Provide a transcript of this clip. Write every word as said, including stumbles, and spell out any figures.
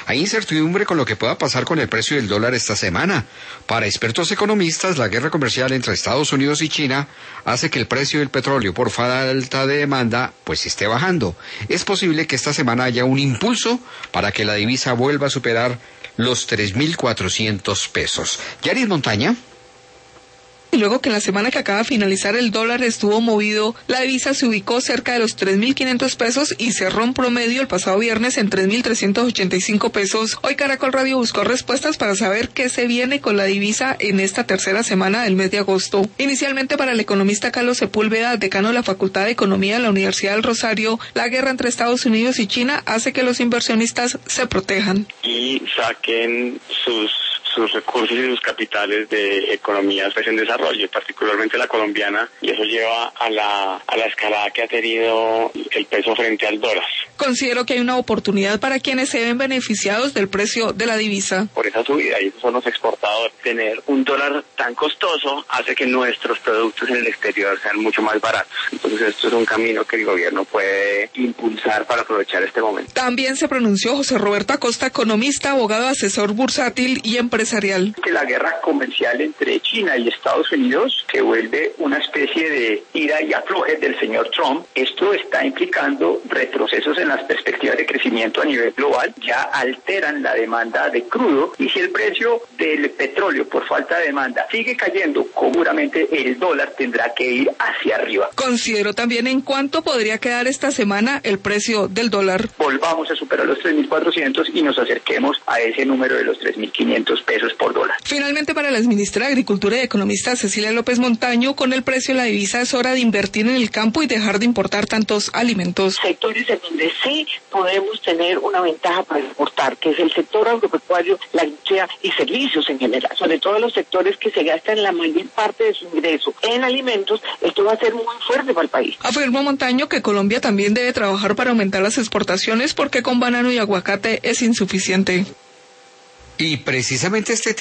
Hay incertidumbre con lo que pueda pasar con el precio del dólar esta semana. Para expertos economistas, la guerra comercial entre Estados Unidos y China hace que el precio del petróleo por falta de demanda pues esté bajando. Es posible que esta semana haya un impulso para que la divisa vuelva a superar los tres mil cuatrocientos pesos. Yaris Montaña. Y luego que en la semana que acaba de finalizar el dólar estuvo movido, la divisa se ubicó cerca de los tres mil quinientos pesos y cerró en promedio el pasado viernes en tres mil trescientos ochenta y cinco pesos. Hoy Caracol Radio buscó respuestas para saber qué se viene con la divisa en esta tercera semana del mes de agosto. Inicialmente, para el economista Carlos Sepúlveda, decano de la Facultad de Economía de la Universidad del Rosario, la guerra entre Estados Unidos y China hace que los inversionistas se protejan y saquen sus sus recursos y sus capitales de economías pues, en desarrollo, particularmente la colombiana, y eso lleva a la, a la escalada que ha tenido el peso frente al dólar. Considero que hay una oportunidad para quienes se ven beneficiados del precio de la divisa. Por esa subida, y esos son los exportadores. Tener un dólar tan costoso hace que nuestros productos en el exterior sean mucho más baratos. Entonces esto es un camino que el gobierno puede impulsar para aprovechar este momento. También se pronunció José Roberto Acosta, economista, abogado, asesor bursátil y empresario. Que la guerra comercial entre China y Estados Unidos se vuelve una especie de ira y afloje del señor Trump. Esto está implicando retrocesos en las perspectivas de crecimiento a nivel global, ya alteran la demanda de crudo, y si el precio del petróleo por falta de demanda sigue cayendo, seguramente el dólar tendrá que ir hacia arriba. Considero también en cuánto podría quedar esta semana el precio del dólar. Volvamos a superar los tres mil cuatrocientos y nos acerquemos a ese número de los tres mil quinientos pesos por dólar. Finalmente, para la exministra de Agricultura y economista Cecilia López Montaño, con el precio de la divisa es hora de invertir en el campo y dejar de importar tantos alimentos. Sectores en donde sí podemos tener una ventaja para exportar, que es el sector agropecuario, la industria y servicios en general, sobre todo los sectores que se gastan la mayor parte de su ingreso en alimentos. Esto va a ser muy fuerte para el país. Afirmó Montaño que Colombia también debe trabajar para aumentar las exportaciones porque con banano y aguacate es insuficiente. Y precisamente este